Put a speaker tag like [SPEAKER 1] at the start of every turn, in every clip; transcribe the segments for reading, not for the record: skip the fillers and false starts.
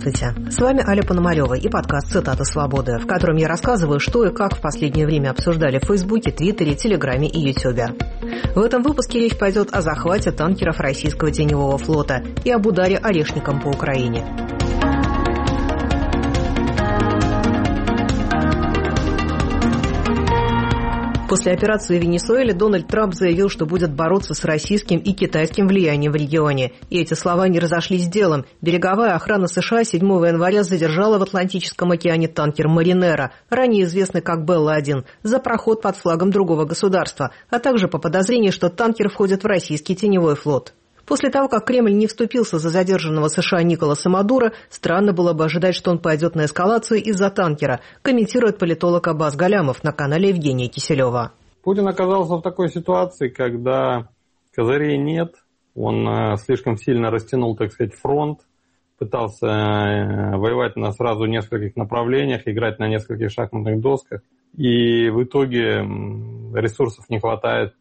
[SPEAKER 1] Здравствуйте, с вами Аля Пономарева и подкаст «Цитата свободы», в котором я рассказываю, что и как в последнее время обсуждали в Фейсбуке, Твиттере, Телеграме и Ютубе. В этом выпуске речь пойдет о захвате танкеров российского теневого флота и об ударе орешником по Украине. После операции в Венесуэле Дональд Трамп заявил, что будет бороться с российским и китайским влиянием в регионе. И эти слова не разошлись с делом. Береговая охрана США 7 января задержала в Атлантическом океане танкер «Маринера», ранее известный как «Белла-1», за проход под флагом другого государства, а также по подозрению, что танкер входит в российский теневой флот. После того, как Кремль не вступился за задержанного США Николаса Мадуро, странно было бы ожидать, что он пойдет на эскалацию из-за танкера, комментирует политолог Аббас Галямов на канале Евгения Киселева.
[SPEAKER 2] Путин оказался в такой ситуации, когда козырей нет, он слишком сильно растянул, так сказать, фронт, пытался воевать сразу в нескольких направлениях, играть на нескольких шахматных досках, и в итоге ресурсов не хватает,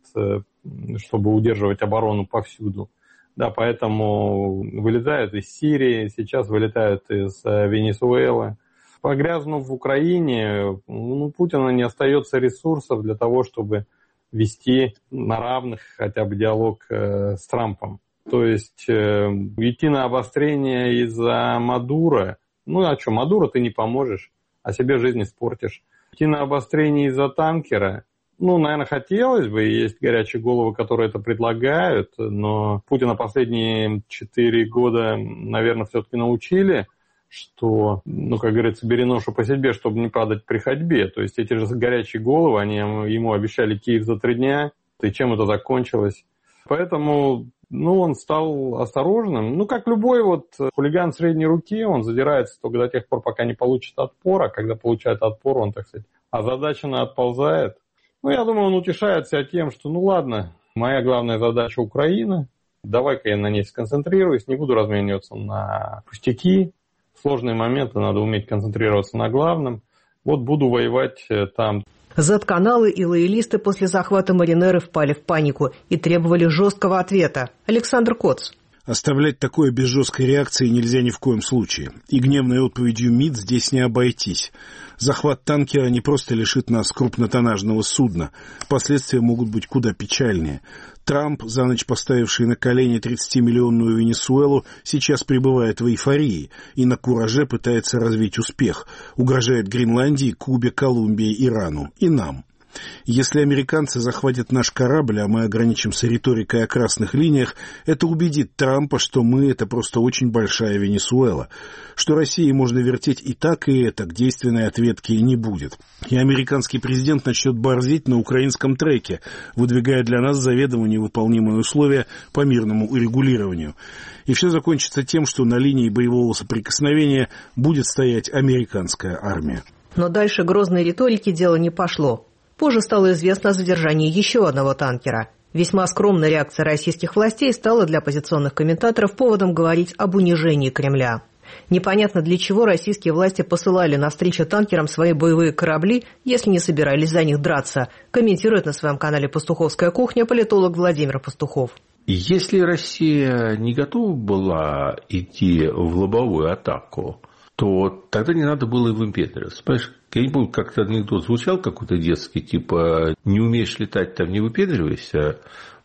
[SPEAKER 2] чтобы удерживать оборону повсюду. Да, поэтому вылетают из Сирии, сейчас вылетают из Венесуэлы. Погрязнув в Украине, у Путина не остается ресурсов для того, чтобы вести на равных хотя бы диалог с Трампом. То есть идти на обострение из-за Мадуро, Мадуро ты не поможешь, а себе жизнь испортишь. Идти на обострение из-за танкера, наверное, хотелось бы, есть горячие головы, которые это предлагают, но Путина последние 4 года, наверное, все-таки научили, что, как говорится, бери ношу по себе, чтобы не падать при ходьбе. То есть эти же горячие головы, они ему обещали Киев за 3 дня, и чем это закончилось. Поэтому, он стал осторожным. Как любой хулиган средней руки, он задирается только до тех пор, пока не получит отпор, а когда получает отпор, он, так сказать, озадаченно отползает. Я думаю, он утешает себя тем, что, ладно, моя главная задача Украина, давай-ка я на ней сконцентрируюсь, не буду размениваться на пустяки, в сложные моменты надо уметь концентрироваться на главном, буду воевать там.
[SPEAKER 1] Z-каналы и лоялисты после захвата Маринеры впали в панику и требовали жесткого ответа. Александр Коц.
[SPEAKER 3] Оставлять такое без жесткой реакции нельзя ни в коем случае. И гневной отповедью МИД здесь не обойтись. Захват танкера не просто лишит нас крупнотоннажного судна. Последствия могут быть куда печальнее. Трамп, за ночь поставивший на колени 30-миллионную Венесуэлу, сейчас пребывает в эйфории и на кураже пытается развить успех. Угрожает Гренландии, Кубе, Колумбии, Ирану и нам. Если американцы захватят наш корабль, а мы ограничимся риторикой о красных линиях, это убедит Трампа, что мы — это просто очень большая Венесуэла, что России можно вертеть и так, и этак, действенной ответки не будет. И американский президент начнет борзеть на украинском треке, выдвигая для нас заведомо невыполнимые условия по мирному урегулированию. И все закончится тем, что на линии боевого соприкосновения будет стоять американская армия.
[SPEAKER 1] Но дальше грозной риторики дело не пошло. Позже стало известно о задержании еще одного танкера. Весьма скромная реакция российских властей стала для оппозиционных комментаторов поводом говорить об унижении Кремля. Непонятно, для чего российские власти посылали навстречу танкерам свои боевые корабли, если не собирались за них драться, комментирует на своем канале «Пастуховская кухня» политолог Владимир Пастухов.
[SPEAKER 4] Если Россия не готова была идти в лобовую атаку, то тогда не надо было и выпендриваться. Понимаешь, я не помню, как-то анекдот звучал какой-то детский, типа «не умеешь летать, там не выпендривайся».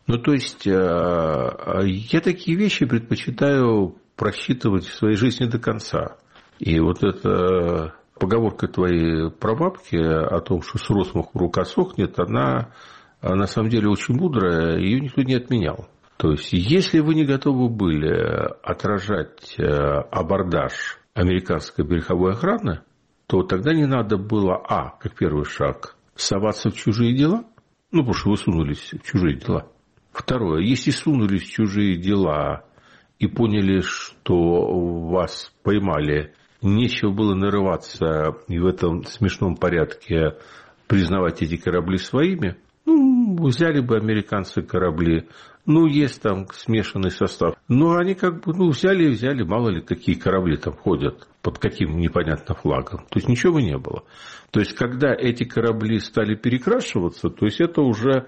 [SPEAKER 4] Я такие вещи предпочитаю просчитывать в своей жизни до конца. И эта поговорка твоей прабабки о том, что с розмаху рука сохнет, она на самом деле очень мудрая, ее никто не отменял. То есть, если вы не готовы были отражать абордаж американской береговой охраны, то тогда не надо было, как первый шаг, соваться в чужие дела, потому что вы сунулись в чужие дела. Второе, если сунулись в чужие дела и поняли, что вас поймали, нечего было нарываться и в этом смешном порядке признавать эти корабли своими, взяли бы американцы корабли, есть там смешанный состав. Они взяли, мало ли какие корабли там ходят, под каким непонятно флагом. То есть ничего не было. То есть когда эти корабли стали перекрашиваться, то есть это уже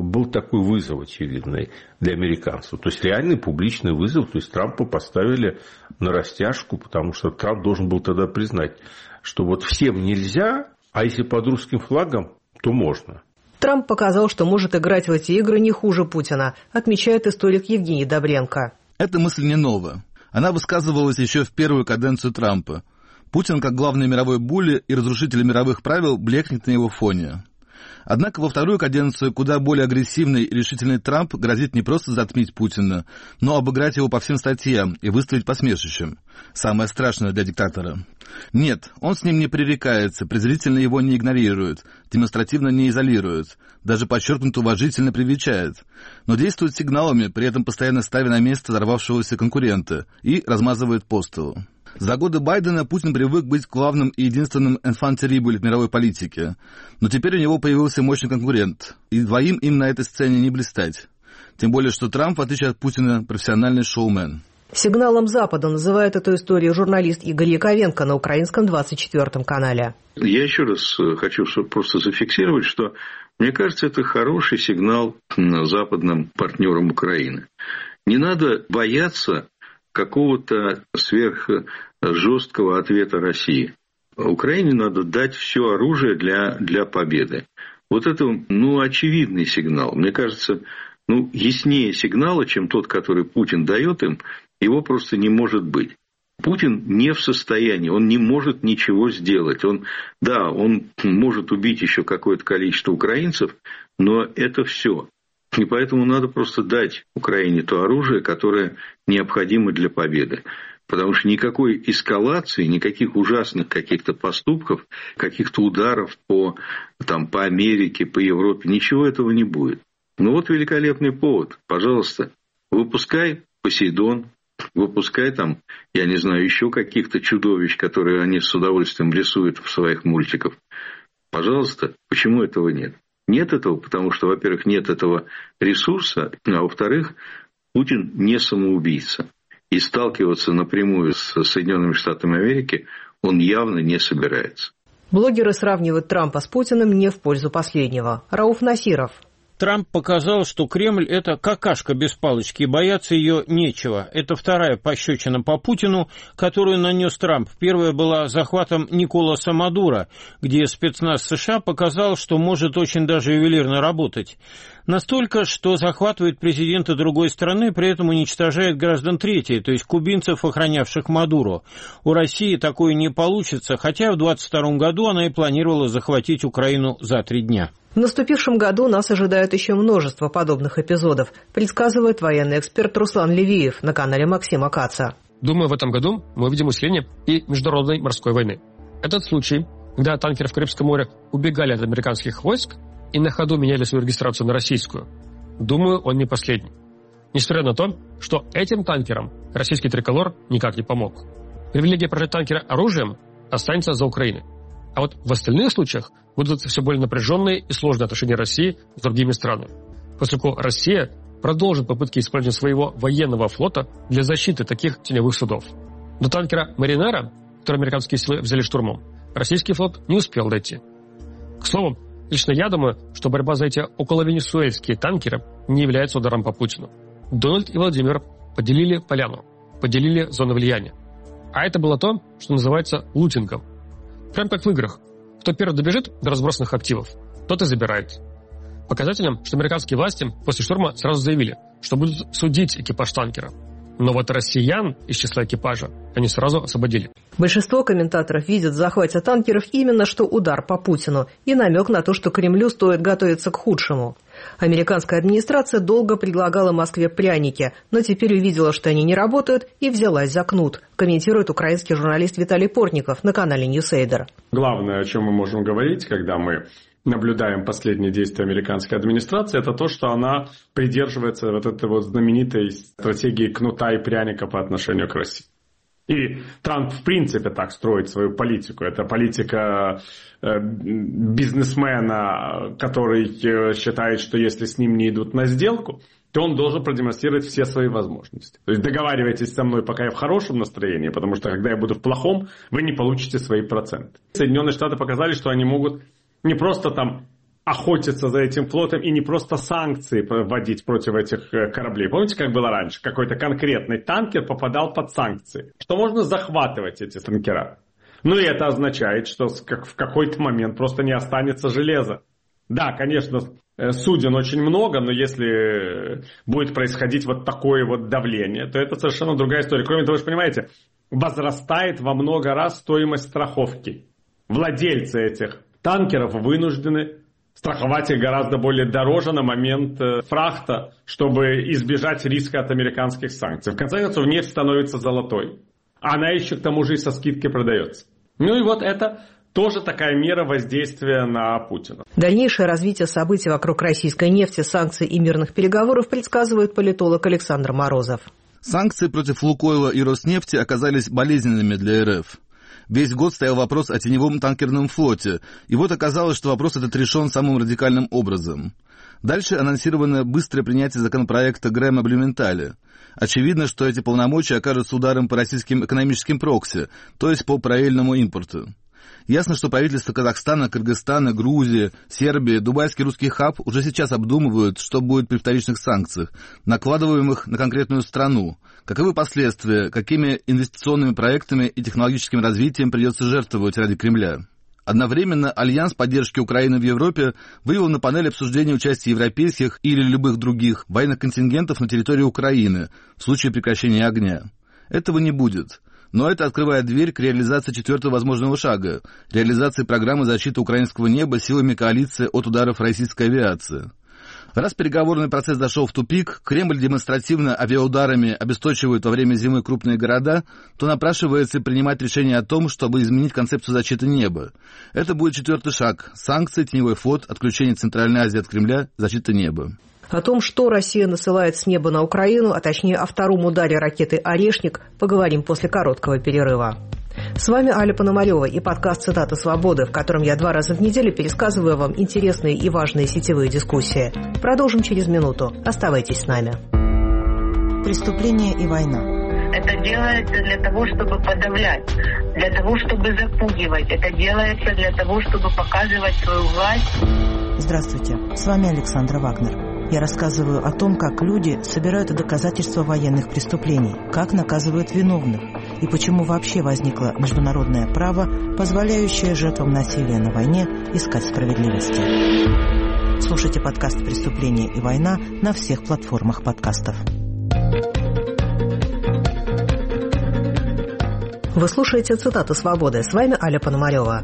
[SPEAKER 4] был такой вызов очевидный для американцев. То есть реальный публичный вызов. То есть Трампа поставили на растяжку, потому что Трамп должен был тогда признать, что вот всем нельзя, а если под русским флагом, то можно.
[SPEAKER 1] Трамп показал, что может играть в эти игры не хуже Путина, отмечает историк Евгений Добренко.
[SPEAKER 5] Эта мысль не новая. Она высказывалась еще в первую каденцию Трампа. Путин, как главный мировой булли и разрушитель мировых правил, блекнет на его фоне. Однако во вторую каденцию куда более агрессивный и решительный Трамп грозит не просто затмить Путина, но обыграть его по всем статьям и выставить посмешищем. Самое страшное для диктатора. Нет, он с ним не пререкается, презрительно его не игнорирует, демонстративно не изолирует, даже подчеркнуто уважительно привечает, но действует сигналами, при этом постоянно ставя на место взорвавшегося конкурента и размазывает по столу. За годы Байдена Путин привык быть главным и единственным enfant terrible в мировой политике. Но теперь у него появился мощный конкурент, и двоим им на этой сцене не блистать. Тем более, что Трамп, в отличие от Путина, профессиональный шоумен.
[SPEAKER 1] Сигналом Запада называет эту историю журналист Игорь Яковенко на украинском 24-м канале.
[SPEAKER 6] Я еще раз хочу просто зафиксировать, что, мне кажется, это хороший сигнал западным партнерам Украины. Не надо бояться какого-то сверхжесткого ответа России. Украине надо дать все оружие для победы. Вот это, очевидный сигнал. Мне кажется, яснее сигнала, чем тот, который Путин дает им, его просто не может быть. Путин не в состоянии, он не может ничего сделать. Он может убить еще какое-то количество украинцев, но это все. И поэтому надо просто дать Украине то оружие, которое необходимо для победы. Потому что никакой эскалации, никаких ужасных каких-то поступков, каких-то ударов по Америке, по Европе, ничего этого не будет. Вот великолепный повод. Пожалуйста, выпускай Посейдон, выпускай еще каких-то чудовищ, которые они с удовольствием рисуют в своих мультиках. Пожалуйста, почему этого нет? Нет этого, потому что, во-первых, нет этого ресурса, а во-вторых, Путин не самоубийца. И сталкиваться напрямую с Соединенными Штатами Америки он явно не собирается.
[SPEAKER 1] Блогеры сравнивают Трампа с Путиным не в пользу последнего. Рауф Насиров.
[SPEAKER 7] Трамп показал, что Кремль – это какашка без палочки, и бояться ее нечего. Это вторая пощечина по Путину, которую нанес Трамп. Первая была захватом Николаса Мадуро, где спецназ США показал, что может очень даже ювелирно работать. Настолько, что захватывает президента другой страны, при этом уничтожает граждан третьей, то есть кубинцев, охранявших Мадуро. У России такое не получится, хотя в 2022 году она и планировала захватить Украину за 3 дня.
[SPEAKER 1] В наступившем году нас ожидает еще множество подобных эпизодов, предсказывает военный эксперт Руслан Левиев на канале Максима Каца.
[SPEAKER 8] Думаю, в этом году мы увидим усиление и международной морской войны. Этот случай, когда танкеры в Карибском море убегали от американских войск и на ходу меняли свою регистрацию на российскую, думаю, он не последний. Несмотря на то, что этим танкерам российский триколор никак не помог. Привилегия прожать танкера оружием останется за Украиной. А вот в остальных случаях будут все более напряженные и сложные отношения России с другими странами. Поскольку Россия продолжит попытки использования своего военного флота для защиты таких теневых судов. До танкера «Маринера», который американские силы взяли штурмом, российский флот не успел дойти. К слову, лично я думаю, что борьба за эти околовенесуэльские танкеры не является ударом по Путину. Дональд и Владимир поделили поляну, поделили зону влияния. А это было то, что называется лутингом. Прям как в играх. Кто первый добежит до разбросанных активов, тот и забирает. Показательным, что американские власти после штурма сразу заявили, что будут судить экипаж танкера. Но вот россиян из числа экипажа они сразу освободили.
[SPEAKER 1] Большинство комментаторов видят в захвате танкеров именно что удар по Путину и намек на то, что Кремлю стоит готовиться к худшему. Американская администрация долго предлагала Москве пряники, но теперь увидела, что они не работают, и взялась за кнут, комментирует украинский журналист Виталий Портников на канале Ньюсейдер.
[SPEAKER 9] Главное, о чем мы можем говорить, когда мы наблюдаем последние действия американской администрации, это то, что она придерживается вот этой вот знаменитой стратегии кнута и пряника по отношению к России. И Трамп, в принципе, так строит свою политику. Это политика бизнесмена, который считает, что если с ним не идут на сделку, то он должен продемонстрировать все свои возможности. То есть договаривайтесь со мной, пока я в хорошем настроении, потому что когда я буду в плохом, вы не получите свои проценты. Соединенные Штаты показали, что они могут не просто охотиться за этим флотом и не просто санкции вводить против этих кораблей. Помните, как было раньше? Какой-то конкретный танкер попадал под санкции. Что можно захватывать эти танкера. Ну и это означает, что в какой-то момент просто не останется железа. Да, конечно, суден очень много, но если будет происходить вот такое вот давление, то это совершенно другая история. Кроме того, вы же понимаете, возрастает во много раз стоимость страховки. Владельцы этих танкеров вынуждены страховать их гораздо более дороже на момент фрахта, чтобы избежать риска от американских санкций. В конце концов, нефть становится золотой. А она еще к тому же и со скидкой продается. Ну и вот это тоже такая мера воздействия на Путина.
[SPEAKER 1] Дальнейшее развитие событий вокруг российской нефти, санкций и мирных переговоров предсказывает политолог Александр Морозов.
[SPEAKER 5] Санкции против Лукойла и Роснефти оказались болезненными для РФ. Весь год стоял вопрос о теневом танкерном флоте, и вот оказалось, что вопрос этот решен самым радикальным образом. Дальше анонсировано быстрое принятие законопроекта Грэма-Блюменталя. Очевидно, что эти полномочия окажутся ударом по российским экономическим прокси, то есть по параллельному импорту. Ясно, что правительства Казахстана, Кыргызстана, Грузии, Сербии, дубайский русский хаб уже сейчас обдумывают, что будет при вторичных санкциях, накладываемых на конкретную страну, каковы последствия, какими инвестиционными проектами и технологическим развитием придется жертвовать ради Кремля. Одновременно Альянс поддержки Украины в Европе вывел на панель обсуждения участия европейских или любых других военных контингентов на территории Украины в случае прекращения огня. Этого не будет. Но это открывает дверь к реализации четвертого возможного шага – реализации программы защиты украинского неба силами коалиции от ударов российской авиации. Раз переговорный процесс зашел в тупик, Кремль демонстративно авиаударами обесточивает во время зимы крупные города, то напрашивается принимать решение о том, чтобы изменить концепцию защиты неба. Это будет четвертый шаг – санкции, теневой флот, отключение Центральной Азии от Кремля, защита неба.
[SPEAKER 1] О том, что Россия насылает с неба на Украину, а точнее о втором ударе ракеты «Орешник», поговорим после короткого перерыва. С вами Аля Пономарева и подкаст «Цитаты свободы», в котором я 2 раза в неделю пересказываю вам интересные и важные сетевые дискуссии. Продолжим через минуту. Оставайтесь с нами.
[SPEAKER 10] Преступление и война.
[SPEAKER 11] Это делается для того, чтобы подавлять, для того, чтобы запугивать. Это делается для того, чтобы показывать свою власть.
[SPEAKER 10] Здравствуйте, с вами Александра Вагнер. Я рассказываю о том, как люди собирают доказательства военных преступлений, как наказывают виновных и почему вообще возникло международное право, позволяющее жертвам насилия на войне искать справедливости. Слушайте подкаст «Преступление и война» на всех платформах подкастов.
[SPEAKER 1] Вы слушаете «Цитаты свободы». С вами Аля Пономарева.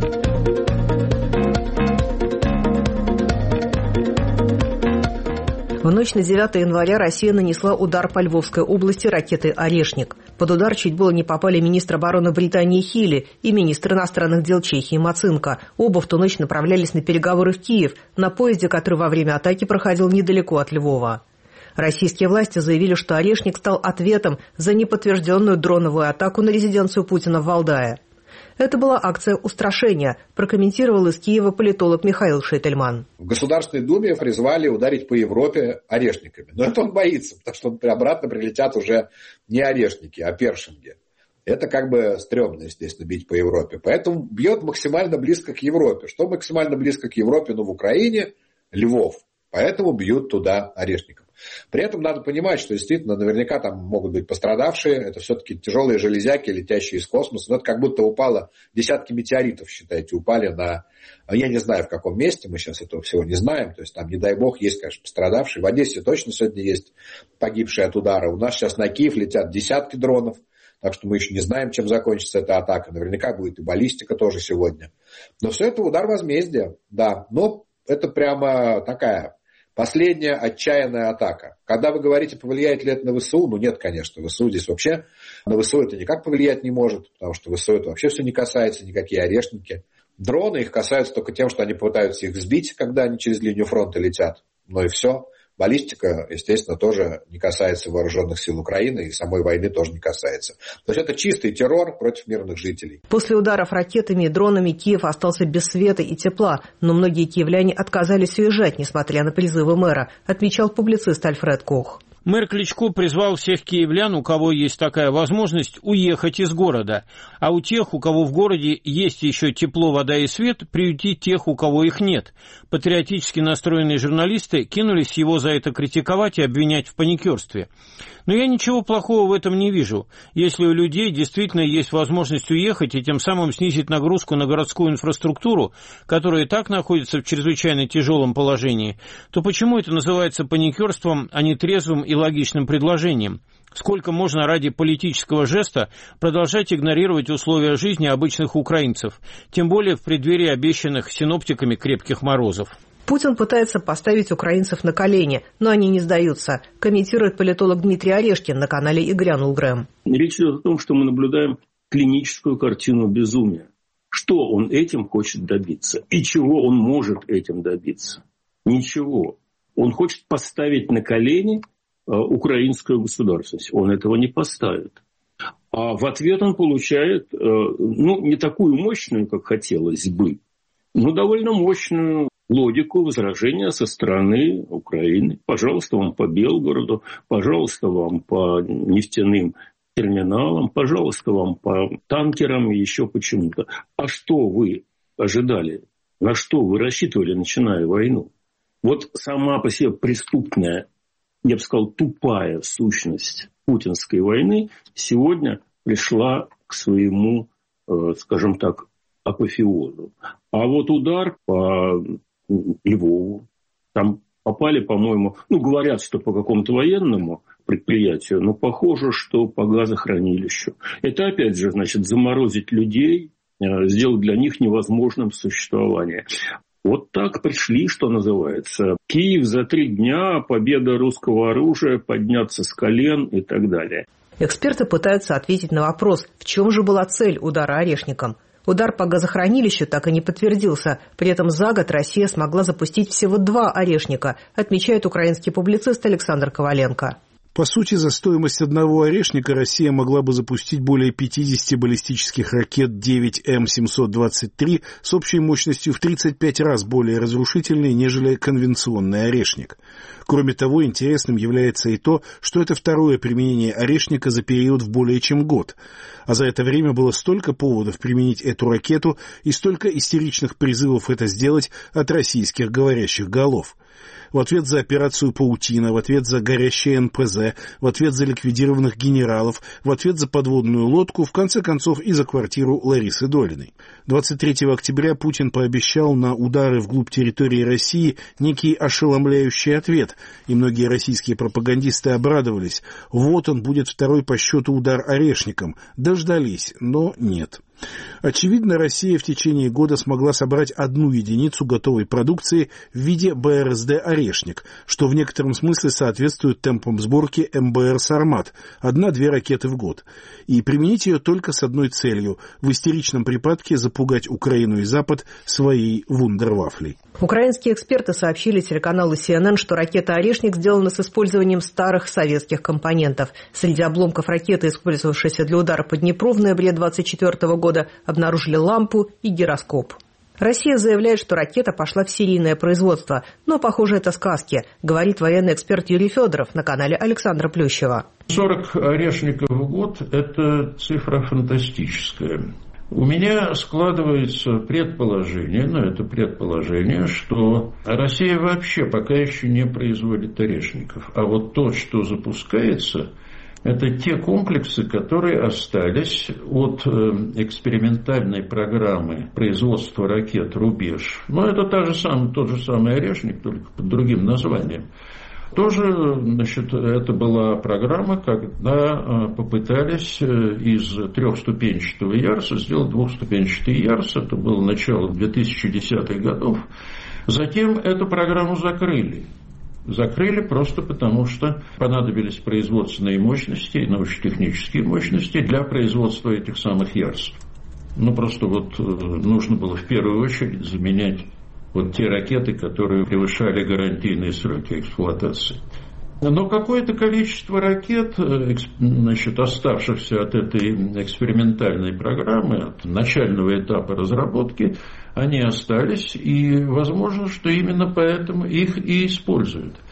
[SPEAKER 1] В ночь на 9 января Россия нанесла удар по Львовской области ракетой «Орешник». Под удар чуть было не попали министр обороны Британии Хилли и министр иностранных дел Чехии Мацинка. Оба в ту ночь направлялись на переговоры в Киев, на поезде, который во время атаки проходил недалеко от Львова. Российские власти заявили, что «Орешник» стал ответом за неподтвержденную дроновую атаку на резиденцию Путина в Валдае. Это была акция устрашения, прокомментировал из Киева политолог Михаил Шейтельман.
[SPEAKER 12] В Государственной Думе призвали ударить по Европе орешниками. Но это он боится, потому что обратно прилетят уже не орешники, а першинги. Это как бы стрёмно, естественно, бить по Европе. Поэтому бьет максимально близко к Европе. Что максимально близко к Европе? Ну, в Украине Львов. Поэтому бьют туда орешником. При этом надо понимать, что действительно наверняка там могут быть пострадавшие. Это все-таки тяжелые железяки, летящие из космоса. Но это как будто упало десятки метеоритов, считайте, упали на... Я не знаю, в каком месте, мы сейчас этого всего не знаем. То есть там, не дай бог, есть, конечно, пострадавшие. В Одессе точно сегодня есть погибшие от удара. У нас сейчас на Киев летят десятки дронов. Так что мы еще не знаем, чем закончится эта атака. Наверняка будет и баллистика тоже сегодня. Но все это удар возмездия, да. Но это прямо такая... последняя отчаянная атака. Когда вы говорите, повлияет ли это на ВСУ, ну нет, конечно, ВСУ здесь вообще, на ВСУ это никак повлиять не может, потому что ВСУ это вообще все не касается, никакие орешники. Дроны их касаются только тем, что они пытаются их сбить, когда они через линию фронта летят, ну и все. Баллистика, естественно, тоже не касается вооруженных сил Украины и самой войны тоже не касается. То есть это чистый террор против мирных жителей.
[SPEAKER 1] После ударов ракетами и дронами Киев остался без света и тепла, но многие киевляне отказались уезжать, несмотря на призывы мэра, отмечал публицист Альфред Кох.
[SPEAKER 7] Мэр Кличко призвал всех киевлян, у кого есть такая возможность, уехать из города, а у тех, у кого в городе есть еще тепло, вода и свет, приютить тех, у кого их нет. Патриотически настроенные журналисты кинулись его за это критиковать и обвинять в паникерстве. Но я ничего плохого в этом не вижу. Если у людей действительно есть возможность уехать и тем самым снизить нагрузку на городскую инфраструктуру, которая и так находится в чрезвычайно тяжелом положении, то почему это называется паникерством, а не трезвым и логичным предложением? Сколько можно ради политического жеста продолжать игнорировать условия жизни обычных украинцев, тем более в преддверии обещанных синоптиками крепких морозов?
[SPEAKER 1] Путин пытается поставить украинцев на колени, но они не сдаются, комментирует политолог Дмитрий Орешкин на канале «И грянул Грэм».
[SPEAKER 13] Речь идет о том, что мы наблюдаем клиническую картину безумия. Что он этим хочет добиться? И чего он может этим добиться? Ничего. Он хочет поставить на колени украинскую государственность. Он этого не поставит. А в ответ он получает, не такую мощную, как хотелось бы, но довольно мощную логику возражения со стороны Украины. Пожалуйста, вам по Белгороду, пожалуйста, вам по нефтяным терминалам, пожалуйста, вам по танкерам и еще почему-то. А что вы ожидали? На что вы рассчитывали, начиная войну? Вот сама по себе преступная, я бы сказал, тупая сущность путинской войны сегодня пришла к своему, скажем так, апофеозу. А вот удар по Львову, там попали, по-моему, говорят, что по какому-то военному предприятию, но похоже, что по газохранилищу. Это опять же, значит, заморозить людей, сделать для них невозможным существование. Вот так пришли, что называется. Киев за 3 дня, победа русского оружия, подняться с колен и так далее.
[SPEAKER 1] Эксперты пытаются ответить на вопрос, в чем же была цель удара Орешником. Удар по газохранилищу так и не подтвердился. При этом за год Россия смогла запустить всего 2 «Орешника», отмечает украинский публицист Александр Коваленко.
[SPEAKER 3] По сути, за стоимость одного «Орешника» Россия могла бы запустить более 50 баллистических ракет 9М723 с общей мощностью в 35 раз более разрушительной, нежели конвенционный «Орешник». Кроме того, интересным является и то, что это второе применение «Орешника» за период в более чем год. А за это время было столько поводов применить эту ракету и столько истеричных призывов это сделать от российских говорящих голов. В ответ за операцию «Паутина», в ответ за горящее НПЗ, в ответ за ликвидированных генералов, в ответ за подводную лодку, в конце концов и за квартиру Ларисы Долиной. 23 октября Путин пообещал на удары вглубь территории России некий ошеломляющий ответ, и многие российские пропагандисты обрадовались. Вот он будет второй по счету удар «Орешником». Дождались, но нет. Очевидно, Россия в течение года смогла собрать 1 единицу готовой продукции в виде БРСД «Орешник», что в некотором смысле соответствует темпам сборки МБР «Сармат» – 1-2 ракеты в год. И применить ее только с одной целью – в истеричном припадке запугать Украину и Запад своей вундервафлей.
[SPEAKER 1] Украинские эксперты сообщили телеканалу CNN, что ракета «Орешник» сделана с использованием старых советских компонентов. Среди обломков ракеты, использовавшейся для удара по Днепру в ноябре 1924 года, обнаружили лампу и гироскоп. Россия заявляет, что ракета пошла в серийное производство, но, похоже, это сказки, говорит военный эксперт Юрий Федоров на канале Александра Плющева.
[SPEAKER 14] 40 «Орешников» в год – это цифра фантастическая. У меня складывается предположение, это предположение, что Россия вообще пока еще не производит «Орешников». А вот то, что запускается, это те комплексы, которые остались от экспериментальной программы производства ракет «Рубеж». Это тот же самый «Орешник», только под другим названием. Тоже, это была программа, когда попытались из 3-ступенчатого ярса сделать 2-ступенчатый ярс. Это было начало 2010-х годов. Затем эту программу закрыли. Закрыли просто потому, что понадобились производственные мощности и научно-технические мощности для производства этих самых ярсов. Просто нужно было в первую очередь заменять те ракеты, которые превышали гарантийные сроки эксплуатации. Но какое-то количество ракет, оставшихся от этой экспериментальной программы, от начального этапа разработки, они остались, и возможно, что именно поэтому их и используют.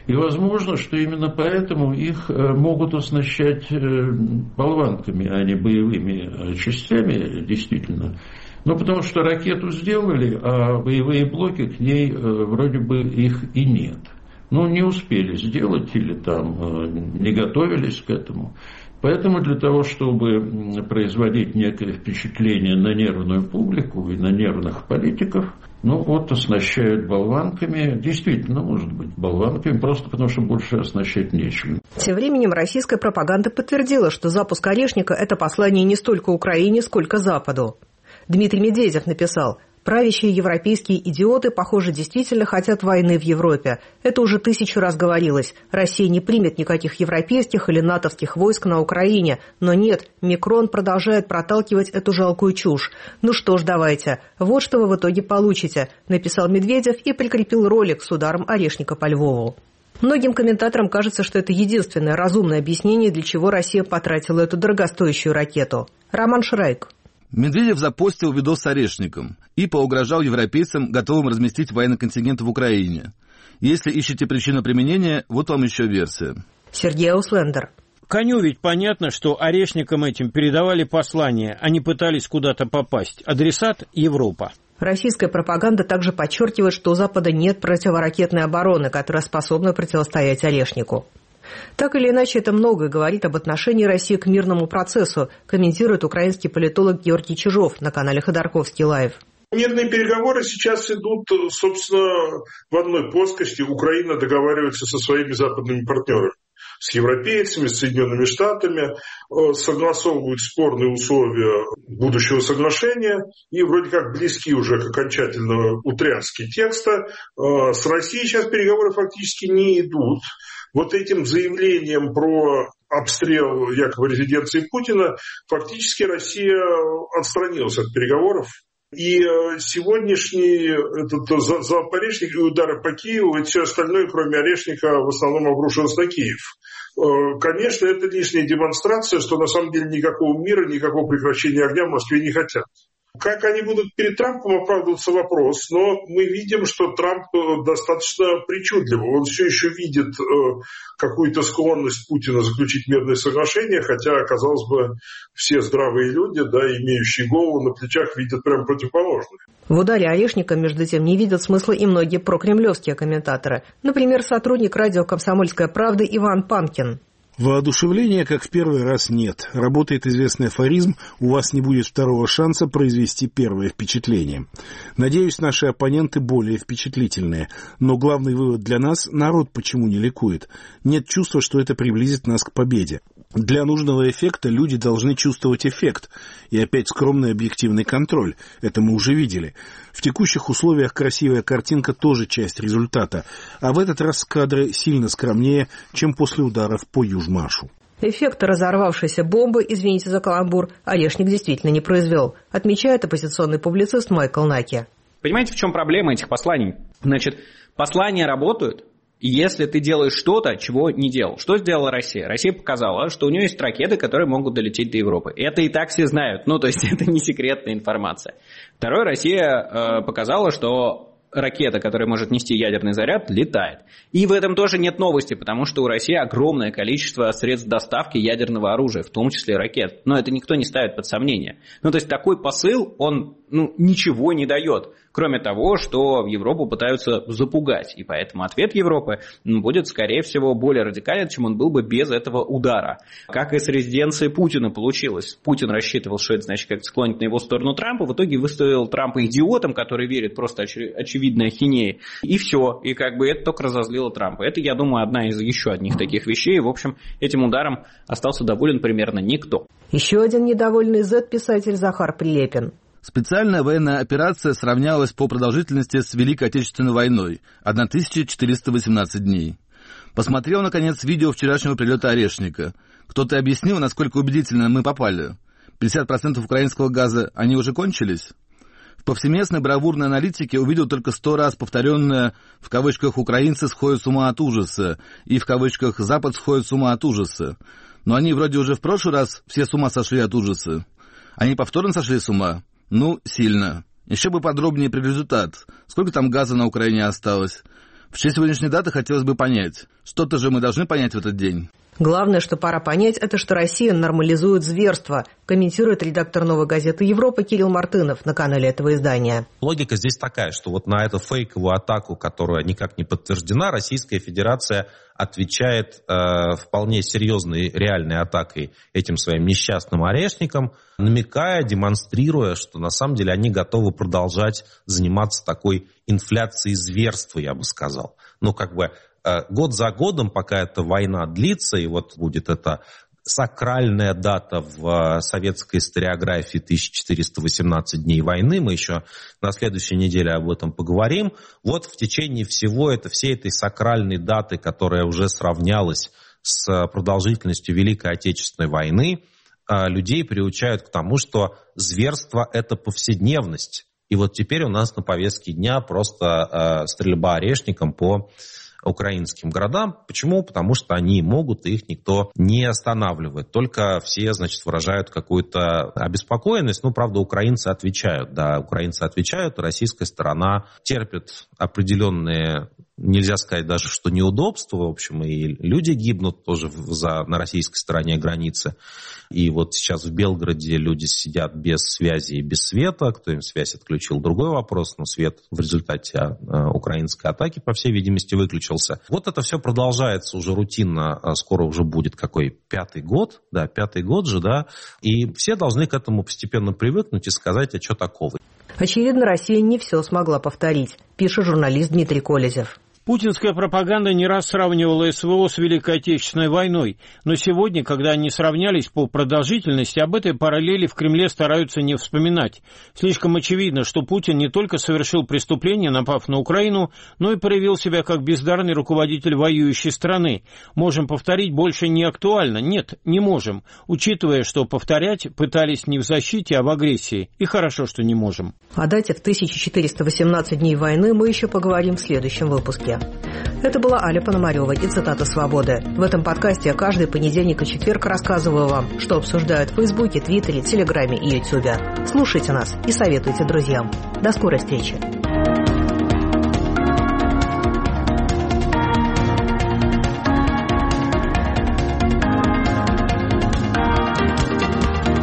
[SPEAKER 14] И возможно, что именно поэтому их могут оснащать болванками, а не боевыми частями, действительно. Ну, потому что ракету сделали, а боевые блоки к ней вроде бы их и нет. Ну, не успели сделать или там не готовились к этому. Поэтому для того, чтобы производить некое впечатление на нервную публику и на нервных политиков, ну вот оснащают болванками, действительно, может быть, болванками, просто потому что больше оснащать нечем.
[SPEAKER 1] Тем временем российская пропаганда подтвердила, что запуск «Орешника» – это послание не столько Украине, сколько Западу. Дмитрий Медведев написал: «Правящие европейские идиоты, похоже, действительно хотят войны в Европе. Это уже 1000 раз говорилось. Россия не примет никаких европейских или натовских войск на Украине. Но нет, Микрон продолжает проталкивать эту жалкую чушь. Ну что ж, давайте. Вот что вы в итоге получите», написал Медведев и прикрепил ролик с ударом Орешника по Львову. Многим комментаторам кажется, что это единственное разумное объяснение, для чего Россия потратила эту дорогостоящую ракету. Роман Шрайк.
[SPEAKER 5] Медведев запостил видос с Орешником и поугрожал европейцам, готовым разместить военный контингент в Украине. Если ищете причину применения, вот вам еще версия.
[SPEAKER 1] Сергей Ауслендер.
[SPEAKER 7] Коню ведь понятно, что Орешникам этим передавали послание, они пытались куда-то попасть. Адресат – Европа.
[SPEAKER 1] Российская пропаганда также подчеркивает, что у Запада нет противоракетной обороны, которая способна противостоять Орешнику. Так или иначе, это многое говорит об отношении России к мирному процессу, комментирует украинский политолог Георгий Чижов на канале Ходорковский Лайв.
[SPEAKER 15] Мирные переговоры сейчас идут, собственно, в одной плоскости. Украина договаривается со своими западными партнерами, с европейцами, с Соединенными Штатами, согласовывают спорные условия будущего соглашения и вроде как близки уже к окончательному утряске текста. С Россией сейчас переговоры фактически не идут. Вот этим заявлением про обстрел якобы резиденции Путина фактически Россия отстранилась от переговоров. И сегодняшний этот залп Орешника и удары по Киеву, и все остальное, кроме Орешника, в основном обрушилось на Киев. Конечно, это лишняя демонстрация, что на самом деле никакого мира, никакого прекращения огня в Москве не хотят. Как они будут перед Трампом оправдываться — вопрос, но мы видим, что Трамп достаточно причудливый. Он все еще видит какую-то склонность Путина заключить мирное соглашение, хотя, казалось бы, все здравые люди, да, имеющие голову на плечах, видят прямо противоположное.
[SPEAKER 1] В ударе Орешника, между тем, не видят смысла и многие прокремлевские комментаторы. Например, сотрудник радио «Комсомольская правда» Иван Панкин.
[SPEAKER 3] Воодушевления, как в первый раз, нет. Работает известный афоризм: у вас не будет второго шанса произвести первое впечатление. Надеюсь, наши оппоненты более впечатлительные. Но главный вывод для нас – народ почему не ликует. Нет чувства, что это приблизит нас к победе. Для нужного эффекта люди должны чувствовать эффект. И опять скромный объективный контроль. Это мы уже видели. В текущих условиях красивая картинка тоже часть результата. А в этот раз кадры сильно скромнее, чем после ударов по Южмашу.
[SPEAKER 1] Эффекта разорвавшейся бомбы, извините за каламбур, Орешник действительно не произвел, отмечает оппозиционный публицист Майкл Наки.
[SPEAKER 16] Понимаете, в чем проблема этих посланий? Значит, послания работают, если ты делаешь что-то, чего не делал. Что сделала Россия? Россия показала, что у нее есть ракеты, которые могут долететь до Европы. Это и так все знают. Ну, то есть это не секретная информация. Второе, Россия показала, что ракета, которая может нести ядерный заряд, летает. И в этом тоже нет новости, потому что у России огромное количество средств доставки ядерного оружия, в том числе ракет. Но это никто не ставит под сомнение. Ну, то есть такой посыл, он ничего не дает, кроме того, что Европу пытаются запугать. И поэтому ответ Европы будет, скорее всего, более радикален, чем он был бы без этого удара. Как и с резиденцией Путина получилось. Путин рассчитывал, что это значит, как склонит на его сторону Трампа. В итоге выставил Трампа идиотом, который верит просто очевидной ахинеи. И все. И как бы это только разозлило Трампа. Это, я думаю, одна из еще одних таких вещей. В общем, этим ударом остался доволен примерно никто.
[SPEAKER 1] Еще один недовольный Z-писатель Захар Прилепин.
[SPEAKER 5] Специальная военная операция сравнялась по продолжительности с Великой Отечественной войной – 1418 дней. Посмотрел, наконец, видео вчерашнего прилета Орешника. Кто-то объяснил, насколько убедительно мы попали. 50% украинского газа, они уже кончились? В повсеместной бравурной аналитике увидел только 100 раз повторенное в кавычках «украинцы сходят с ума от ужаса» и в кавычках «Запад сходит с ума от ужаса». Но они вроде уже в прошлый раз все с ума сошли от ужаса. Они повторно сошли с ума? Ну, сильно. Еще бы подробнее про результат. Сколько там газа на Украине осталось? В честь сегодняшней даты хотелось бы понять, что-то же мы должны понять в этот день.
[SPEAKER 1] Главное, что пора понять, это что Россия нормализует зверство, комментирует редактор «Новой газеты Европа» Кирилл Мартынов на канале этого издания.
[SPEAKER 17] Логика здесь такая, что вот на эту фейковую атаку, которая никак не подтверждена, Российская Федерация отвечает вполне серьезной реальной атакой этим своим несчастным орешникам, намекая, демонстрируя, что на самом деле они готовы продолжать заниматься такой инфляцией зверства, я бы сказал. Ну, как бы год за годом, пока эта война длится, и вот будет эта сакральная дата в советской историографии 1418 дней войны, мы еще на следующей неделе об этом поговорим. Вот в течение всей этой сакральной даты, которая уже сравнялась с продолжительностью Великой Отечественной войны, людей приучают к тому, что зверство – это повседневность. И вот теперь у нас на повестке дня просто стрельба орешником по украинским городам. Почему? Потому что они могут, и их никто не останавливает. Только все, значит, выражают какую-то обеспокоенность. Ну, правда, украинцы отвечают. Да, украинцы отвечают, российская сторона терпит определенные, нельзя сказать даже, что неудобства, в общем, и люди гибнут тоже на российской стороне границы. И вот сейчас в Белгороде люди сидят без связи и без света. Кто им связь отключил, другой вопрос. Но свет в результате украинской атаки, по всей видимости, выключился. Вот это все продолжается уже рутинно. Скоро уже будет какой? 5-й год? Да, 5-й год же, да. И все должны к этому постепенно привыкнуть и сказать, а что такого?
[SPEAKER 1] Очевидно, Россия не все смогла повторить, пишет журналист Дмитрий Колезев.
[SPEAKER 7] Путинская пропаганда не раз сравнивала СВО с Великой Отечественной войной, но сегодня, когда они сравнялись по продолжительности, об этой параллели в Кремле стараются не вспоминать. Слишком очевидно, что Путин не только совершил преступление, напав на Украину, но и проявил себя как бездарный руководитель воюющей страны. Можем повторить, больше не актуально? Нет, не можем, учитывая, что повторять пытались не в защите, а в агрессии. И хорошо, что не можем.
[SPEAKER 1] О дате в 1418 дней войны мы еще поговорим в следующем выпуске. Это была Аля Пономарева и цитата «Свободы». В этом подкасте я каждый понедельник и четверг рассказываю вам, что обсуждают в Фейсбуке, Твиттере, Телеграме и Ютубе. Слушайте нас и советуйте друзьям. До скорой встречи.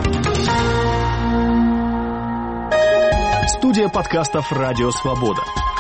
[SPEAKER 18] Студия подкастов «Радио Свобода».